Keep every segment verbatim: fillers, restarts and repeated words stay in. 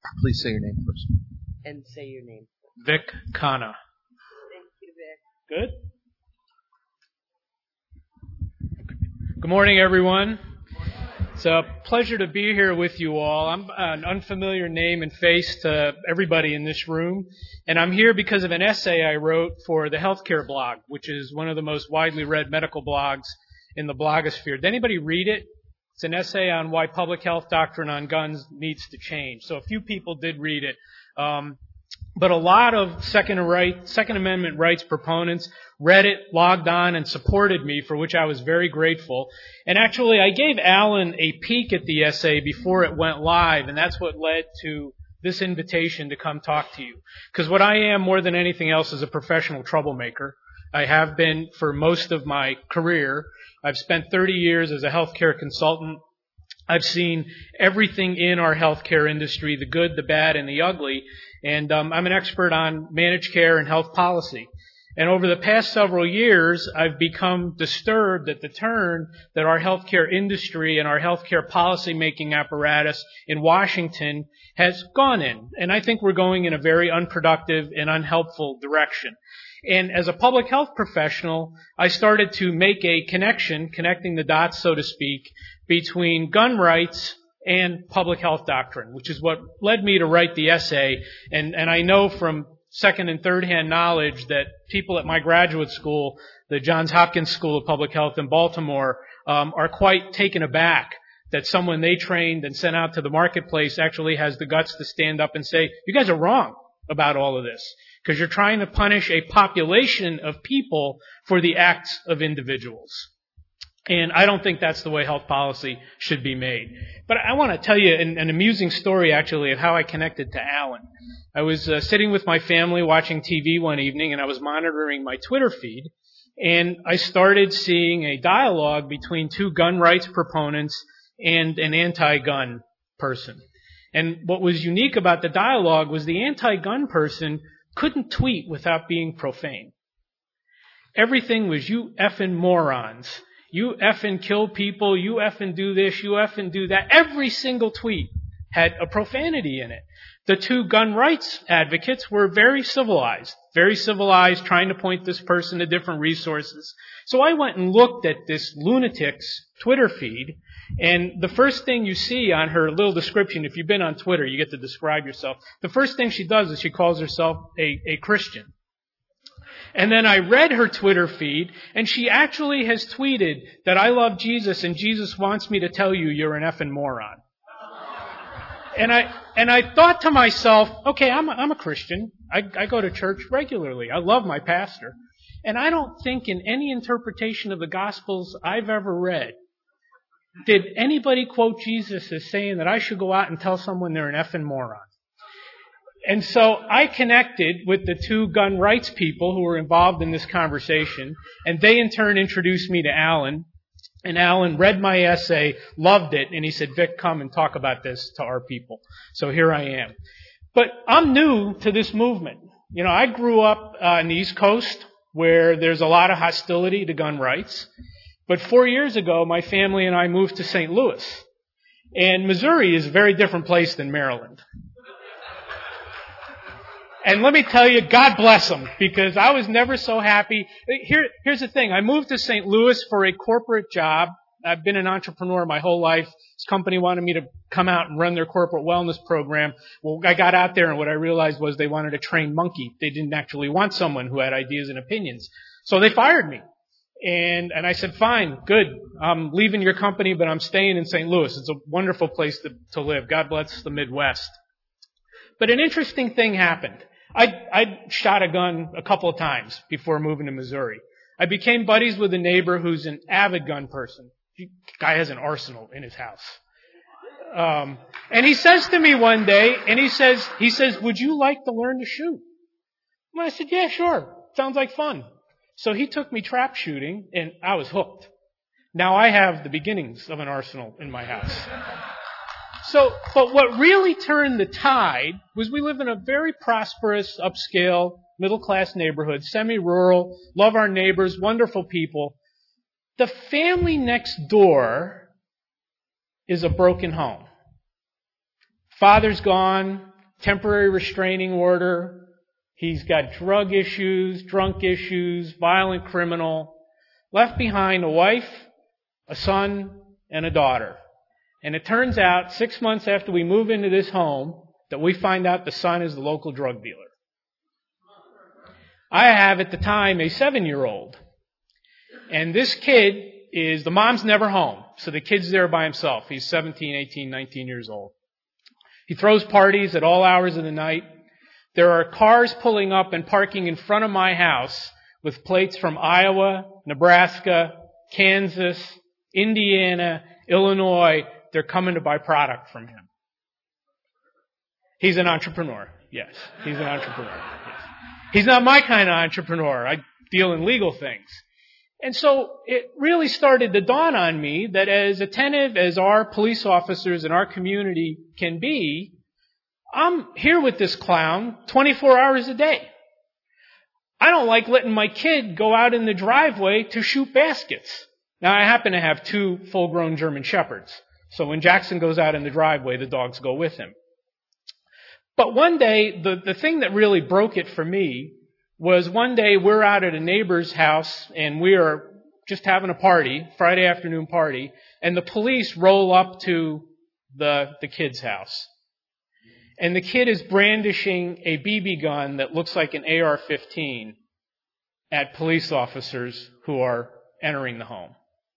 Please say your name first. And say your name. Vic Khanna. Thank you, Vic. Good? Good morning, everyone. It's a pleasure to be here with you all. I'm an unfamiliar name and face to everybody in this room, and I'm here because of an essay I wrote for the Healthcare blog, which is one of the most widely read medical blogs in the blogosphere. Did anybody read it? It's an essay on why public health doctrine on guns needs to change. So a few people did read it. Um, But a lot of Second, right, Second Amendment rights proponents read it, logged on, and supported me, for which I was very grateful. And actually, I gave Alan a peek at the essay before it went live, and that's what led to this invitation to come talk to you. Because what I am, more than anything else, is a professional troublemaker. I have been for most of my career. I've spent thirty years as a healthcare consultant. I've seen everything in our healthcare industry, the good, the bad, and the ugly. And um, I'm an expert on managed care and health policy. And over the past several years, I've become disturbed at the turn that our healthcare industry and our healthcare policy-making apparatus in Washington has gone in. And I think we're going in a very unproductive and unhelpful direction. And as a public health professional, I started to make a connection, connecting the dots, so to speak, between gun rights and public health doctrine, which is what led me to write the essay. And, and I know from second and third hand knowledge that people at my graduate school, the Johns Hopkins School of Public Health in Baltimore, um, are quite taken aback that someone they trained and sent out to the marketplace actually has the guts to stand up and say, you guys are wrong about all of this, because you're trying to punish a population of people for the acts of individuals. And I don't think that's the way health policy should be made. But I want to tell you an, an amusing story, actually, of how I connected to Alan. I was uh, sitting with my family watching T V one evening, and I was monitoring my Twitter feed, and I started seeing a dialogue between two gun rights proponents and an anti-gun person. And what was unique about the dialogue was the anti-gun person couldn't tweet without being profane. Everything was, you effing morons. You effing kill people, you effing do this, you effing do that. Every single tweet had a profanity in it. The two gun rights advocates were very civilized, very civilized, trying to point this person to different resources. So I went and looked at this lunatic's Twitter feed, and the first thing you see on her little description, if you've been on Twitter, you get to describe yourself. The first thing she does is she calls herself a, a Christian. And then I read her Twitter feed, and she actually has tweeted that I love Jesus and Jesus wants me to tell you you're an effing moron. And I and I thought to myself, okay, I'm a, I'm a Christian. I, I go to church regularly. I love my pastor. And I don't think in any interpretation of the Gospels I've ever read did anybody quote Jesus as saying that I should go out and tell someone they're an effing moron. And so I connected with the two gun rights people who were involved in this conversation, and they in turn introduced me to Alan. And Alan read my essay, loved it, and he said, Vic, come and talk about this to our people. So here I am. But I'm new to this movement. You know, I grew up uh, on the East Coast where there's a lot of hostility to gun rights. But four years ago, my family and I moved to Saint Louis. And Missouri is a very different place than Maryland. And let me tell you, God bless them, because I was never so happy. Here, here's the thing. I moved to Saint Louis for a corporate job. I've been an entrepreneur my whole life. This company wanted me to come out and run their corporate wellness program. Well, I got out there, and what I realized was they wanted a trained monkey. They didn't actually want someone who had ideas and opinions. So they fired me. And, and I said, fine, good. I'm leaving your company, but I'm staying in Saint Louis. It's a wonderful place to, to live. God bless the Midwest. But an interesting thing happened. I I shot a gun a couple of times before moving to Missouri. I became buddies with a neighbor who's an avid gun person. The guy has an arsenal in his house. Um, and he says to me one day, and he says, he says, would you like to learn to shoot? And I said, yeah, sure. Sounds like fun. So he took me trap shooting, and I was hooked. Now I have the beginnings of an arsenal in my house. So, but what really turned the tide was we live in a very prosperous, upscale, middle-class neighborhood, semi-rural, love our neighbors, wonderful people. The family next door is a broken home. Father's gone, temporary restraining order. He's got drug issues, drunk issues, violent criminal. Left behind a wife, a son, and a daughter. And it turns out, six months after we move into this home, that we find out the son is the local drug dealer. I have, at the time, a seven-year-old. And this kid is, the mom's never home, so the kid's there by himself. He's seventeen, eighteen, nineteen years old. He throws parties at all hours of the night. There are cars pulling up and parking in front of my house with plates from Iowa, Nebraska, Kansas, Indiana, Illinois. They're coming to buy product from him. He's an entrepreneur. Yes, he's an entrepreneur. Yes. He's not my kind of entrepreneur. I deal in legal things. And so it really started to dawn on me that as attentive as our police officers in our community can be, I'm here with this clown twenty-four hours a day. I don't like letting my kid go out in the driveway to shoot baskets. Now, I happen to have two full-grown German Shepherds. So when Jackson goes out in the driveway, the dogs go with him. But one day, the, the thing that really broke it for me was one day we're out at a neighbor's house and we are just having a party, Friday afternoon party, and the police roll up to the, the kid's house. And the kid is brandishing a B B gun that looks like an A R fifteen at police officers who are entering the home.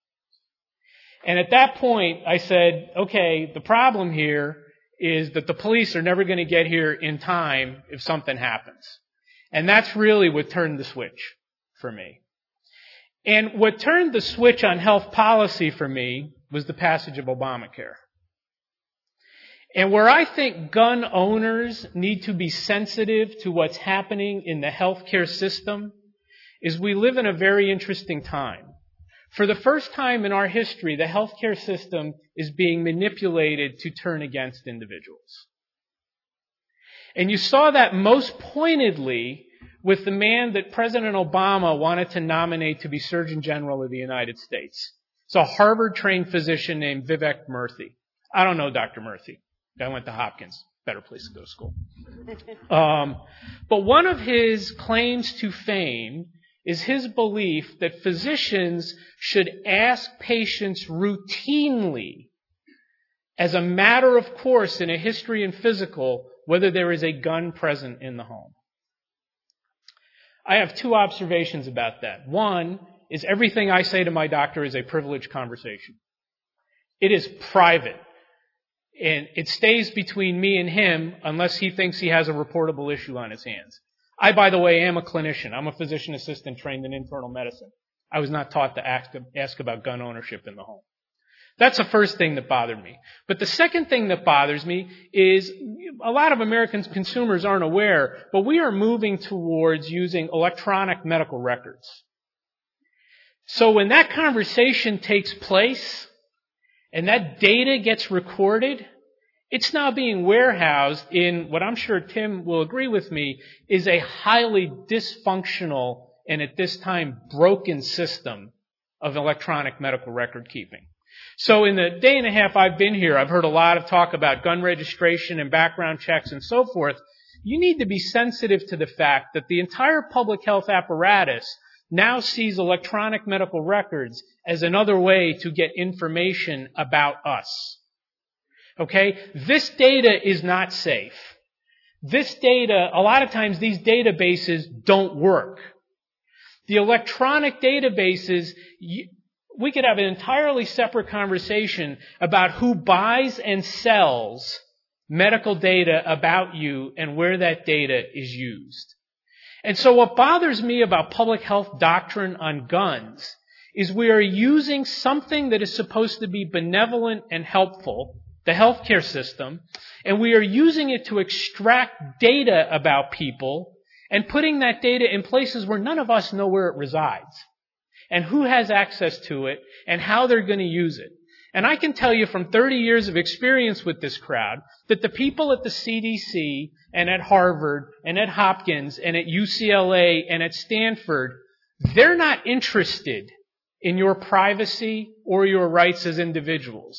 And at that point, I said, okay, the problem here is that the police are never going to get here in time if something happens. And that's really what turned the switch for me. And what turned the switch on health policy for me was the passage of Obamacare. And where I think gun owners need to be sensitive to what's happening in the healthcare system is we live in a very interesting time. For the first time in our history, the healthcare system is being manipulated to turn against individuals. And you saw that most pointedly with the man that President Obama wanted to nominate to be Surgeon General of the United States. It's a Harvard-trained physician named Vivek Murthy. I don't know Doctor Murthy. I went to Hopkins. Better place to go to school. Um, but one of his claims to fame is his belief that physicians should ask patients routinely, as a matter of course in a history and physical, whether there is a gun present in the home. I have two observations about that. One is everything I say to my doctor is a privileged conversation. It is private. And it stays between me and him unless he thinks he has a reportable issue on his hands. I, by the way, am a clinician. I'm a physician assistant trained in internal medicine. I was not taught to ask, ask about gun ownership in the home. That's the first thing that bothered me. But the second thing that bothers me is a lot of American consumers aren't aware, but we are moving towards using electronic medical records. So when that conversation takes place and that data gets recorded, it's now being warehoused in what I'm sure Tim will agree with me is a highly dysfunctional and at this time broken system of electronic medical record keeping. So in the day and a half I've been here, I've heard a lot of talk about gun registration and background checks and so forth. You need to be sensitive to the fact that the entire public health apparatus now sees electronic medical records as another way to get information about us. Okay? This data is not safe. This data, a lot of times these databases don't work. The electronic databases, we could have an entirely separate conversation about who buys and sells medical data about you and where that data is used. And so what bothers me about public health doctrine on guns is we are using something that is supposed to be benevolent and helpful, the healthcare system, and we are using it to extract data about people and putting that data in places where none of us know where it resides and who has access to it and how they're going to use it. And I can tell you from thirty years of experience with this crowd that the people at the C D C and at Harvard and at Hopkins and at U C L A and at Stanford, they're not interested in your privacy or your rights as individuals.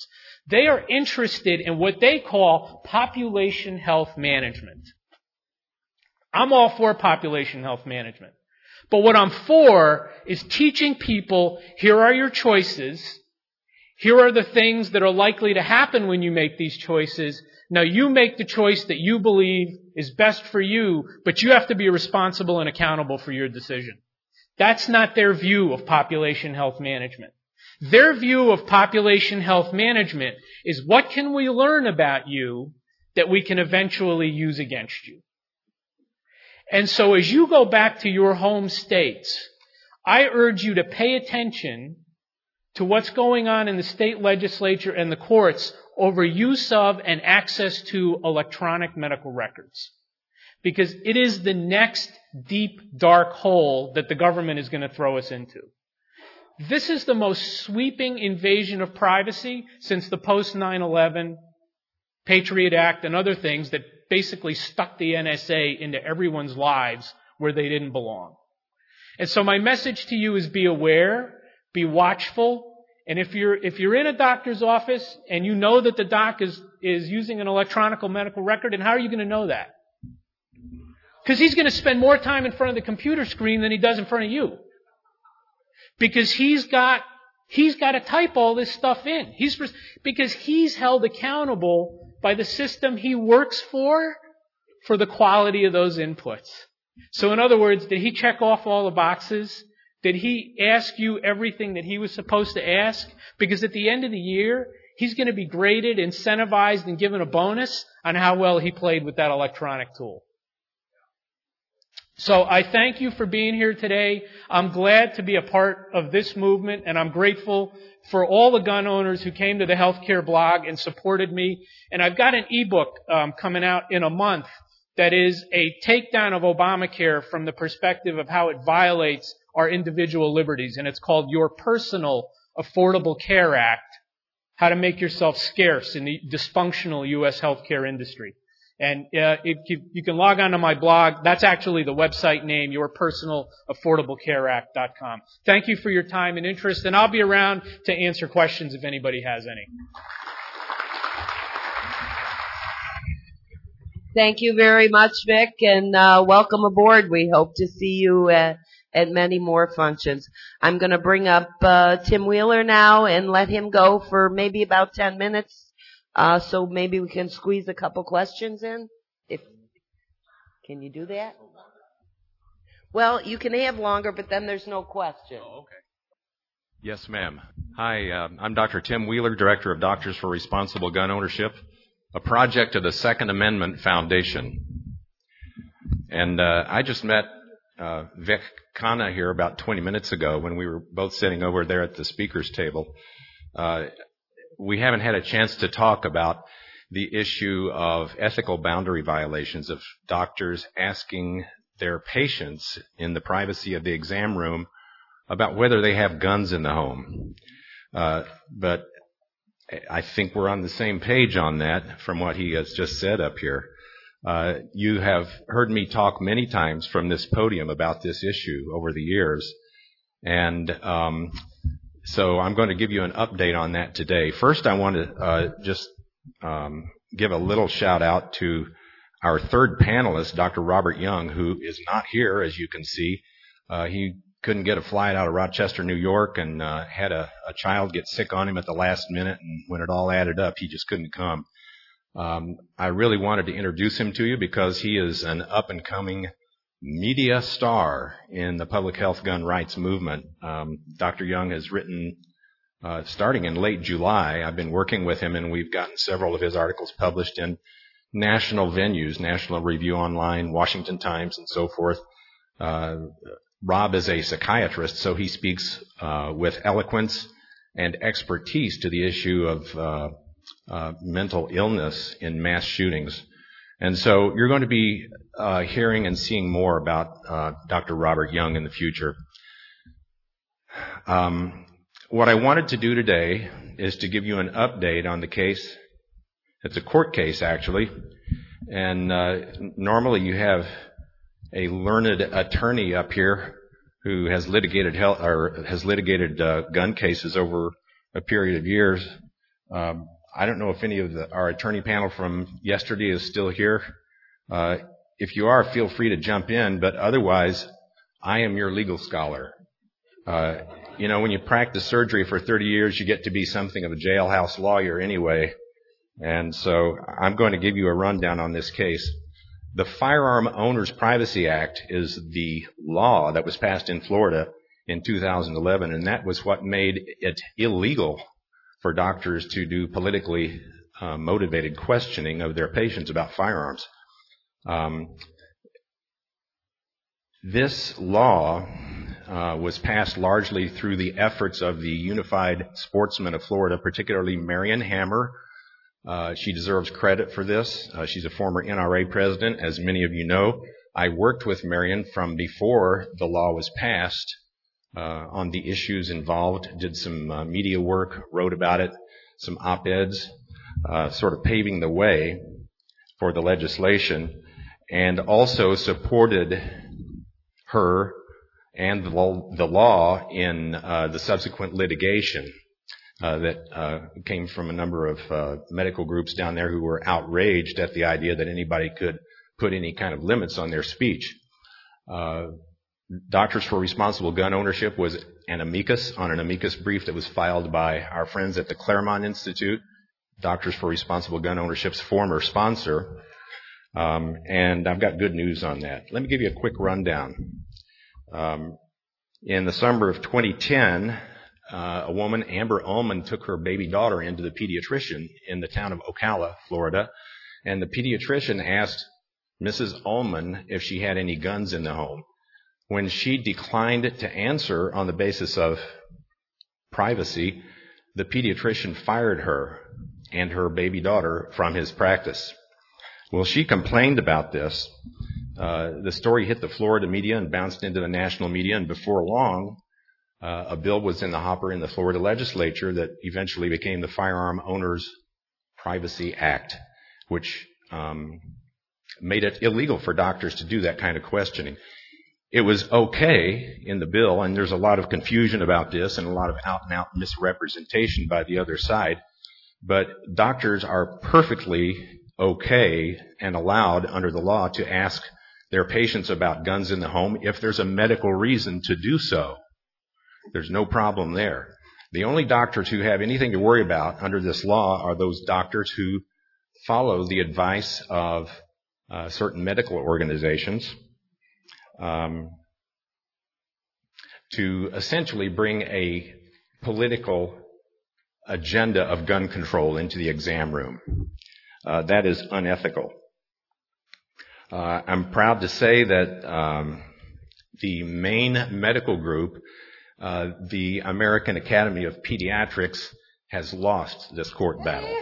They are interested in what they call population health management. I'm all for population health management. But what I'm for is teaching people, here are your choices. Here are the things that are likely to happen when you make these choices. Now you make the choice that you believe is best for you, but you have to be responsible and accountable for your decision. That's not their view of population health management. Their view of population health management is, what can we learn about you that we can eventually use against you? And so as you go back to your home states, I urge you to pay attention to what's going on in the state legislature and the courts over use of and access to electronic medical records. Because it is the next deep, dark hole that the government is going to throw us into. This is the most sweeping invasion of privacy since the post nine eleven Patriot Act and other things that basically stuck the N S A into everyone's lives where they didn't belong. And so my message to you is, be aware, be watchful, and if you're if you're in a doctor's office and you know that the doc is, is using an electronic medical record, and how are you going to know that? Because he's going to spend more time in front of the computer screen than he does in front of you. Because he's got he's got to type all this stuff in. He's because he's held accountable by the system he works for, for the quality of those inputs. So in other words, did he check off all the boxes? Did he ask you everything that he was supposed to ask? Because at the end of the year, he's going to be graded, incentivized, and given a bonus on how well he played with that electronic tool. So I thank you for being here today. I'm glad to be a part of this movement, and I'm grateful for all the gun owners who came to the healthcare blog and supported me. And I've got an ebook um, coming out in a month that is a takedown of Obamacare from the perspective of how it violates our individual liberties. And it's called Your Personal Affordable Care Act, How to Make Yourself Scarce in the Dysfunctional U S Healthcare Industry. And uh, if you, you can log on to my blog. That's actually the website name, your personal affordable care act dot com. Thank you for your time and interest, and I'll be around to answer questions if anybody has any. Thank you very much, Vic, and uh, welcome aboard. We hope to see you at, at many more functions. I'm going to bring up uh, Tim Wheeler now and let him go for maybe about ten minutes. Uh, so maybe we can squeeze a couple questions in. If can you do that? Well, you can have longer, but then there's no question. Oh, okay. Yes, ma'am. Hi, uh, I'm Doctor Tim Wheeler, Director of Doctors for Responsible Gun Ownership, a project of the Second Amendment Foundation. And uh, I just met uh, Vic Khanna here about twenty minutes ago when we were both sitting over there at the speaker's table. Uh, We haven't had a chance to talk about the issue of ethical boundary violations of doctors asking their patients in the privacy of the exam room about whether they have guns in the home. Uh, but I think we're on the same page on that from what he has just said up here. Uh, you have heard me talk many times from this podium about this issue over the years, and um So I'm going to give you an update on that today. First, I want to uh, just um, give a little shout out to our third panelist, Doctor Robert Young, who is not here, as you can see. Uh, he couldn't get a flight out of Rochester, New York, and uh, had a, a child get sick on him at the last minute, and when it all added up, he just couldn't come. Um, I really wanted to introduce him to you because he is an up-and-coming media star in the public health gun rights movement. Um, Doctor Young has written, uh, starting in late July, I've been working with him, and we've gotten several of his articles published in national venues, National Review Online, Washington Times, and so forth. Uh, Rob is a psychiatrist, so he speaks uh, with eloquence and expertise to the issue of uh, uh, mental illness in mass shootings. And so you're going to be uh, hearing and seeing more about uh, Doctor Robert Young in the future. Um, what I wanted to do today is to give you an update on the case. It's a court case, actually. And uh, normally you have a learned attorney up here who has litigated health, or has litigated uh, gun cases over a period of years. Um, I don't know if any of the, our attorney panel from yesterday is still here. Uh, if you are, feel free to jump in, but otherwise, I am your legal scholar. Uh, you know, when you practice surgery for thirty years, you get to be something of a jailhouse lawyer anyway. And so I'm going to give you a rundown on this case. The Firearm Owners Privacy Act is the law that was passed in Florida in two thousand eleven, and that was what made it illegal for doctors to do politically uh, motivated questioning of their patients about firearms. Um, this law uh, was passed largely through the efforts of the Unified Sportsmen of Florida, particularly Marion Hammer. Uh, she deserves credit for this. Uh, she's a former N R A president, as many of you know. I worked with Marion from before the law was passed uh, on the issues involved, did some uh, media work, wrote about it, some op-eds, uh, sort of paving the way for the legislation, and also supported her and the law, the law in uh, the subsequent litigation Uh, that uh, came from a number of uh, medical groups down there who were outraged at the idea that anybody could put any kind of limits on their speech. Uh, Doctors for Responsible Gun Ownership was an amicus on an amicus brief that was filed by our friends at the Claremont Institute, Doctors for Responsible Gun Ownership's former sponsor. Um, and I've got good news on that. Let me give you a quick rundown. Um, in the summer of twenty ten, Uh, a woman, Amber Ullman, took her baby daughter into the pediatrician in the town of Ocala, Florida, and the pediatrician asked Missus Ullman if she had any guns in the home. When she declined to answer on the basis of privacy, the pediatrician fired her and her baby daughter from his practice. Well, she complained about this. Uh, the story hit the Florida media and bounced into the national media, and before long, Uh, a bill was in the hopper in the Florida legislature that eventually became the Firearm Owners Privacy Act, which um, made it illegal for doctors to do that kind of questioning. It was okay in the bill, and there's a lot of confusion about this and a lot of out-and-out misrepresentation by the other side, but doctors are perfectly okay and allowed under the law to ask their patients about guns in the home if there's a medical reason to do so. There's no problem there. The only doctors who have anything to worry about under this law are those doctors who follow the advice of uh, certain medical organizations um, to essentially bring a political agenda of gun control into the exam room. Uh, that is unethical. Uh, I'm proud to say that um, the main medical group, Uh, the American Academy of Pediatrics, has lost this court battle.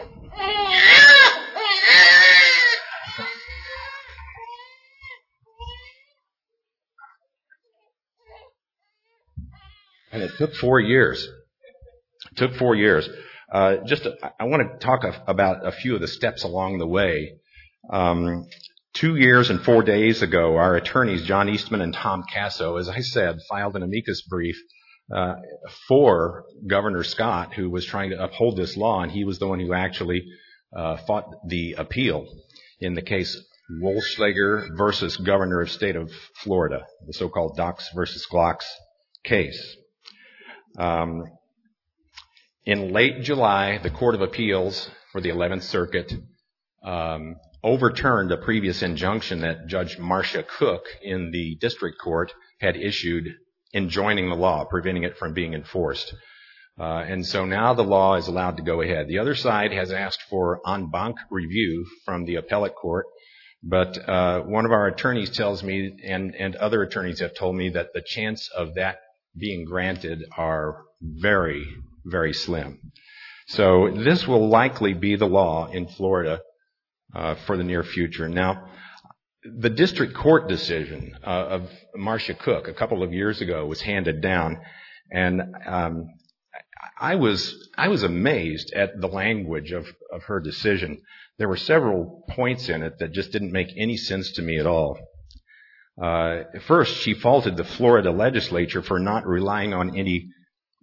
And it took four years. It took four years. Uh, just, a, I want to talk a, about a few of the steps along the way. Um, Two years and four days ago, our attorneys, John Eastman and Tom Casso, as I said, filed an amicus brief Uh, for Governor Scott, who was trying to uphold this law, and he was the one who actually uh, fought the appeal in the case Wollschlager versus Governor of State of Florida, the so-called Dox versus Glocks case. Um, in late July, the Court of Appeals for the eleventh Circuit um, overturned a previous injunction that Judge Marcia Cook in the district court had issued enjoining the law, preventing it from being enforced. Uh, and so now the law is allowed to go ahead. The other side has asked for en banc review from the appellate court, but uh, one of our attorneys tells me, and, and other attorneys have told me, that the chance of that being granted are very, very slim. So this will likely be the law in Florida uh, for the near future. Now, the district court decision uh, of Marcia Cook a couple of years ago was handed down, and um, I was I was amazed at the language of, of her decision. There were several points in it that just didn't make any sense to me at all. Uh, first, she faulted the Florida legislature for not relying on any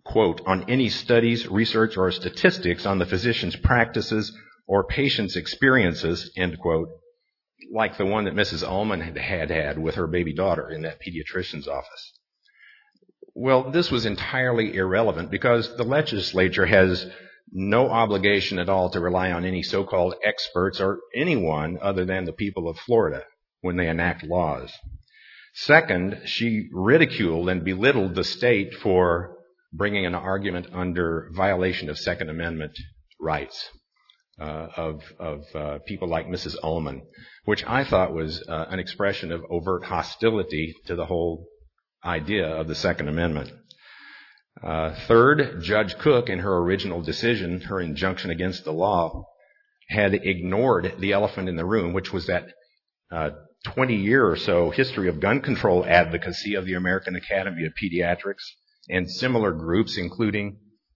quote, on any studies, research, or statistics on the physician's practices or patient's experiences, end quote, like the one that Missus Ullman had had, had with her baby daughter in that pediatrician's office. Well, this was entirely irrelevant because the legislature has no obligation at all to rely on any so-called experts or anyone other than the people of Florida when they enact laws. Second, she ridiculed and belittled the state for bringing an argument under violation of Second Amendment rights uh, of, of uh, people like Missus Ullman, which I thought was uh, an expression of overt hostility to the whole idea of the Second Amendment. Uh, third, Judge Cook, in her original decision, her injunction against the law, had ignored the elephant in the room, which was that uh, twenty-year or so history of gun control advocacy of the American Academy of Pediatrics and similar groups, including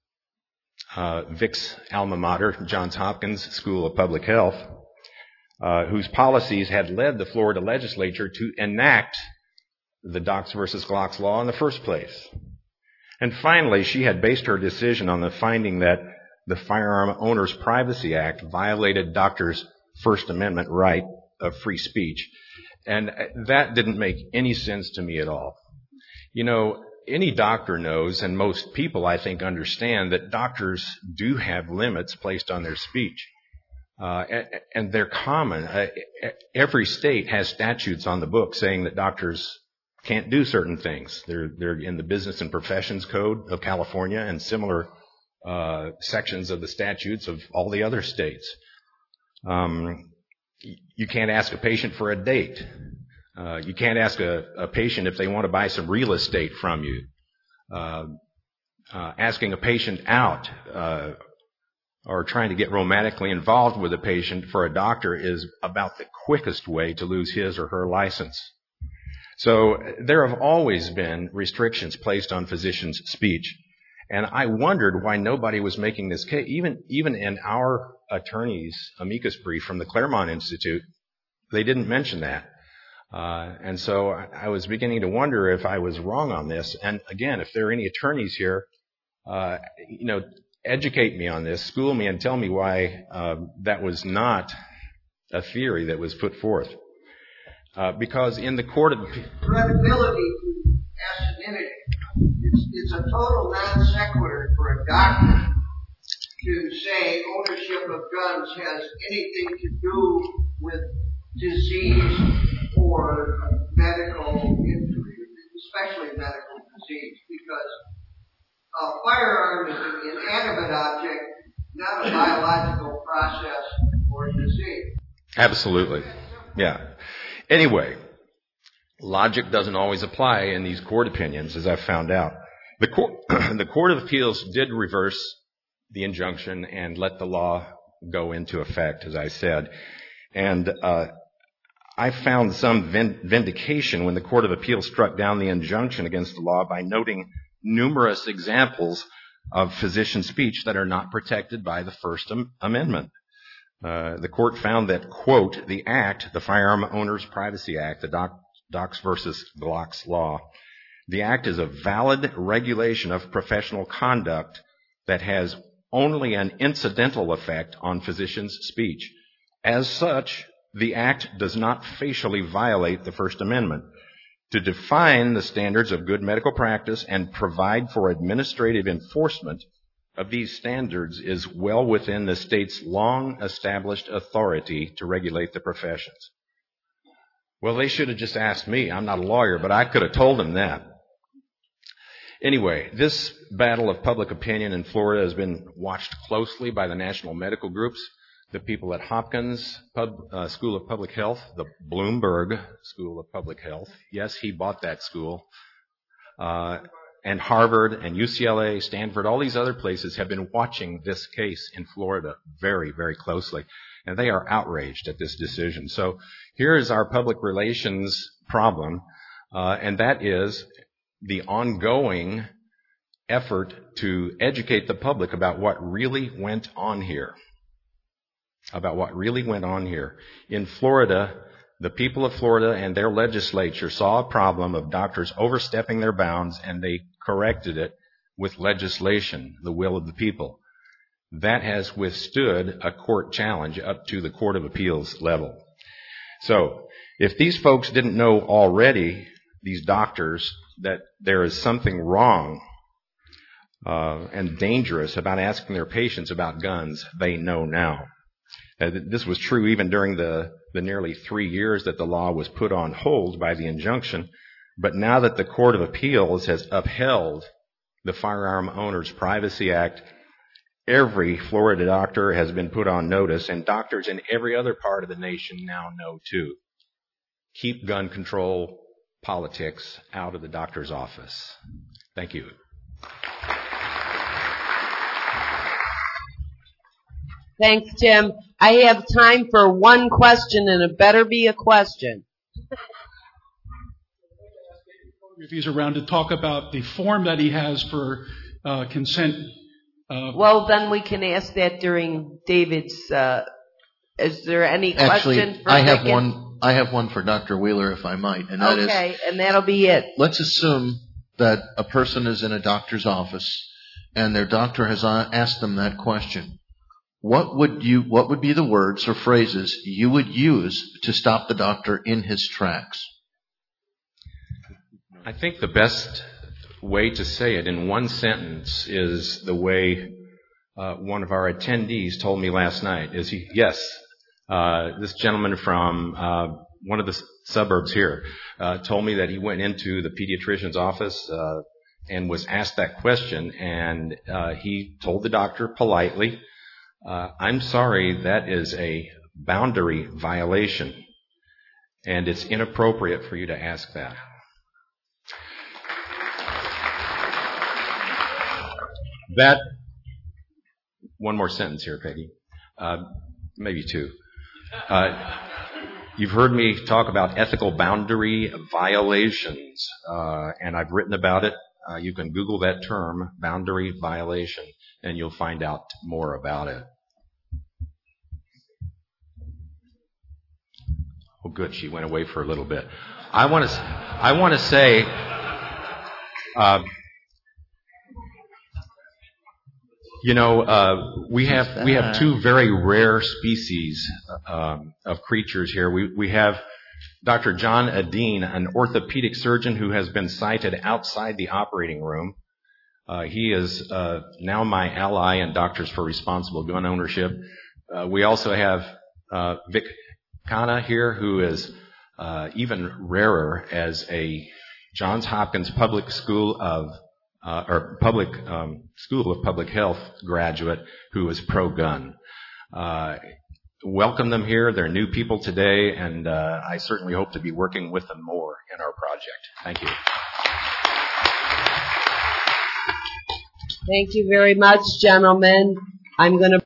uh, Vic's alma mater, Johns Hopkins School of Public Health, uh, whose policies had led the Florida legislature to enact the Dox versus Glocks law in the first place. And finally, she had based her decision on the finding that the Firearm Owners Privacy Act violated doctors' First Amendment right of free speech. And that didn't make any sense to me at all. You know, any doctor knows, and most people, I think, understand that doctors do have limits placed on their speech. Uh, and, and they're common. Uh, every state has statutes on the book saying that doctors can't do certain things. They're, they're in the Business and Professions Code of California and similar uh, sections of the statutes of all the other states. Um, you can't ask a patient for a date. Uh, you can't ask a, a patient if they want to buy some real estate from you. Uh, uh, asking a patient out uh, or trying to get romantically involved with a patient for a doctor is about the quickest way to lose his or her license. So there have always been restrictions placed on physicians' speech. And I wondered why nobody was making this case. Even, even in our attorney's amicus brief from the Claremont Institute, they didn't mention that. Uh, and so I, I was beginning to wonder if I was wrong on this. And again, if there are any attorneys here, uh, you know, educate me on this, school me, and tell me why uh, that was not a theory that was put forth. Uh, because in the court of credibility to anonymity, it's, it's a total non sequitur for a doctor to say ownership of guns has anything to do with disease or medical injury, especially medical disease, because a firearm is an inanimate object, not a biological process or disease. Absolutely. Yeah. Anyway, logic doesn't always apply in these court opinions, as I've found out. The court, the Court of Appeals did reverse the injunction and let the law go into effect, as I said. And uh, I found some vindication when the Court of Appeals struck down the injunction against the law by noting numerous examples of physician speech that are not protected by the First Am- Amendment. Uh, the court found that, quote, the act, the Firearm Owners Privacy Act, the Doc, Dox versus Glocks law, the act is a valid regulation of professional conduct that has only an incidental effect on physicians' speech. As such, the act does not facially violate the First Amendment. To define the standards of good medical practice and provide for administrative enforcement of these standards is well within the state's long-established authority to regulate the professions. Well, they should have just asked me. I'm not a lawyer, but I could have told them that. Anyway, this battle of public opinion in Florida has been watched closely by the national medical groups, the people at Hopkins Pub, uh, School of Public Health, the Bloomberg School of Public Health. Yes, he bought that school. Uh, and Harvard and U C L A, Stanford, all these other places have been watching this case in Florida very, very closely. And they are outraged at this decision. So here is our public relations problem, uh, and that is the ongoing effort to educate the public about what really went on here. About what really went on here. In Florida, the people of Florida and their legislature saw a problem of doctors overstepping their bounds, and they corrected it with legislation, the will of the people. That has withstood a court challenge up to the Court of Appeals level. So, if these folks didn't know already, these doctors, that there is something wrong uh, and dangerous about asking their patients about guns, they know now. Uh, this was true even during the, the nearly three years that the law was put on hold by the injunction. But now that the Court of Appeals has upheld the Firearm Owners Privacy Act, every Florida doctor has been put on notice, and doctors in every other part of the nation now know too. Keep gun control politics out of the doctor's office. Thank you. Thanks, Tim. I have time for one question, and it better be a question. If he's around to talk about the form that he has for uh, consent. Uh, well, then we can ask that during David's. Uh, is there any Actually, question for I have Dickens? one. I have one for Doctor Wheeler, if I might, and that okay, is. and that'll be it. Let's assume that a person is in a doctor's office, and their doctor has asked them that question. What would you? What would be the words or phrases you would use to stop the doctor in his tracks? I think the best way to say it in one sentence is the way uh, one of our attendees told me last night. Is he? Yes, uh, this gentleman from uh, one of the s- suburbs here uh, told me that he went into the pediatrician's office uh, and was asked that question, and uh, he told the doctor politely, uh, "I'm sorry, that is a boundary violation, and it's inappropriate for you to ask that." That, one more sentence here, Peggy, uh, maybe two. Uh, you've heard me talk about ethical boundary violations, uh, and I've written about it. Uh, you can Google that term, boundary violation, and you'll find out more about it. Oh, good, she went away for a little bit. I want to, I want to say, uh, You know, uh, we have we have two very rare species um, of creatures here. We we have Doctor John Adine, an orthopedic surgeon who has been cited outside the operating room. Uh, he is uh, now my ally in Doctors for Responsible Gun Ownership. Uh, we also have uh, Vic Khanna here, who is uh, even rarer as a Johns Hopkins Public School of Uh, or public um, School of Public Health graduate who is pro-gun. Uh, welcome them here. They're new people today, and uh, I certainly hope to be working with them more in our project. Thank you. Thank you very much, gentlemen. I'm going to